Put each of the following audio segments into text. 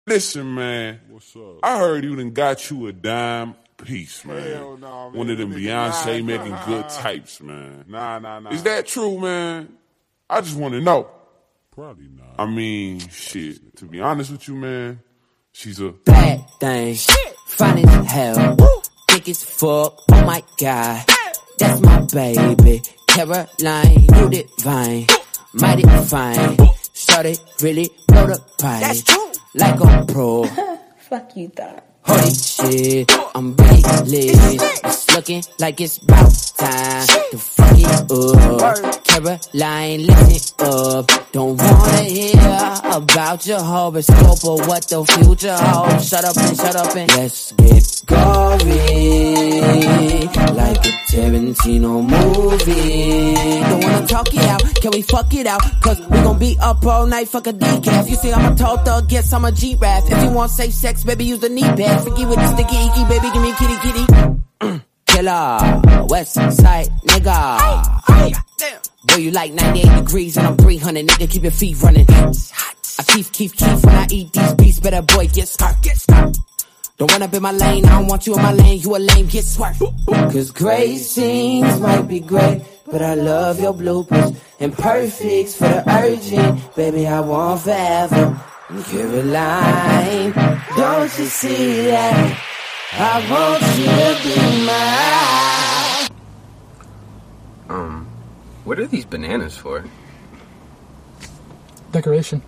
Listen, man. What's up? I heard you done got you a dime piece, man. Hell nah, man. One of them Beyonce making good types, man. Nah. Is that true, man? I just want to know. Probably not. I mean, shit. To be honest with you, man, she's a bad thing. Fine as hell. Thick as fuck. Oh my god. That's my baby. Caroline, you divine. Mighty fine. Started really blow the price. Like a pro. Fuck you thought. Holy shit, I'm really lit. It's looking like it's about time to fuck it up. Caroline, listen up. Don't wanna hear about your horoscope or what the future holds. Shut up and let's get gory. Like a Tarantino movie. Don't wanna talk it out, can we fuck it out? Cause we gon' be up all night, fuck a decaf. You see I'm a tall thug, guess I'm a G-Rap. If you want safe sex, baby, use the knee pad. Freaky with the sticky icky, baby, give me kitty. Killer, west side nigga. Boy, you like 98 degrees and I'm 300, nigga, keep your feet running. I keep when I eat these beats, better boy, get smart. Don't run up in my lane, I don't want you in my lane, you a lame, get smart. Cause great scenes might be great, but I love your bloopers. And perfects for the urgent, baby, I want forever. And Caroline, don't you see that? I want you to be mine. What are these bananas for? Decoration.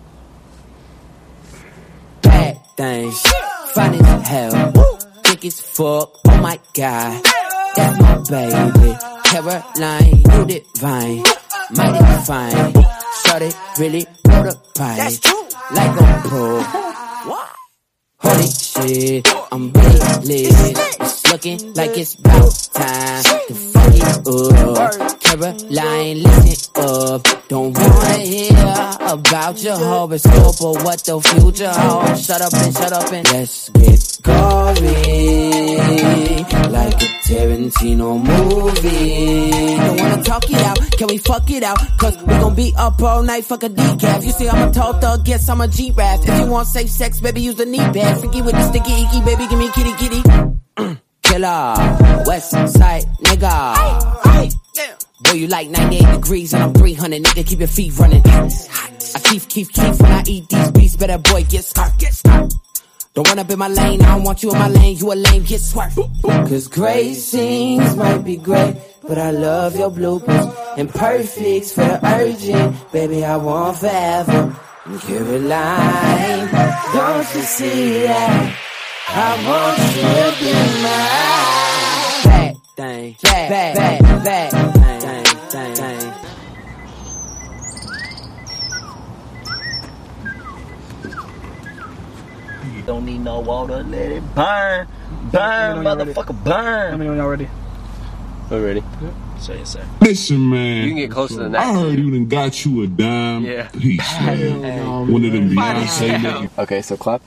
Bad things, fine as hell, thick as fuck, oh my god. That's my baby, Caroline, you divine, mighty fine. Started really blow the price, like a pro. Holy shit, I'm really lit. It's looking like it's about time to fuck it up. Caroline, listen up. Don't wanna hear about your horoscope or what the future holds. Shut up and let's get gory. Like a Tarantino movie. Don't wanna talk it out, can we fuck it out? Cause we gon' be up all night, fuck a decaf. You see I'm a tall thug, guess I'm a G-Rap. If you want safe sex, baby, use the knee pad. Freaky with the sticky icky, baby, give me kitty. Killer, west side nigga. Boy, you like 98 degrees and I'm 300, nigga, keep your feet running. I keep when I eat these beats, better boy, get smart. Don't run up in my lane, I don't want you in my lane, you a lame, get smart. Cause great scenes might be great, but I love your bloopers. And perfects for the urgent, baby, I want forever. And Caroline, don't you see that? I want you to be mine. Bad thing, bad thing. Don't need no water, let it burn. Burn, motherfucker, burn. Let me know when y'all ready. We're ready. Say it, sir. Listen, man. You can get closer than that. I heard you done got you a dime piece, man. One of them Beyonce making. Okay, so clap.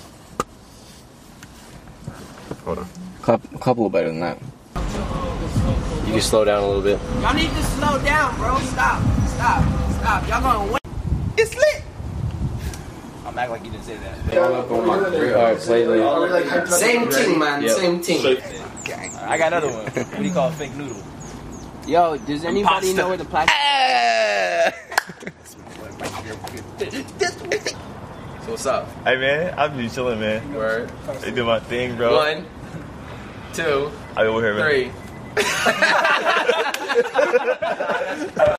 Hold on. Clap a little better than that. You can slow down a little bit. Y'all need to slow down, bro. Stop. Y'all gonna win. It's lit. I'm acting like you didn't say that. Alright, play the... Same team, man. Yep. Same team. I got another one. What do you call a fake noodle? Yo, does anybody know where the plastic? So what's up? Hey man, I'm just chilling, man. Word. They do my thing, bro. 1, 2, I over here, man. 3.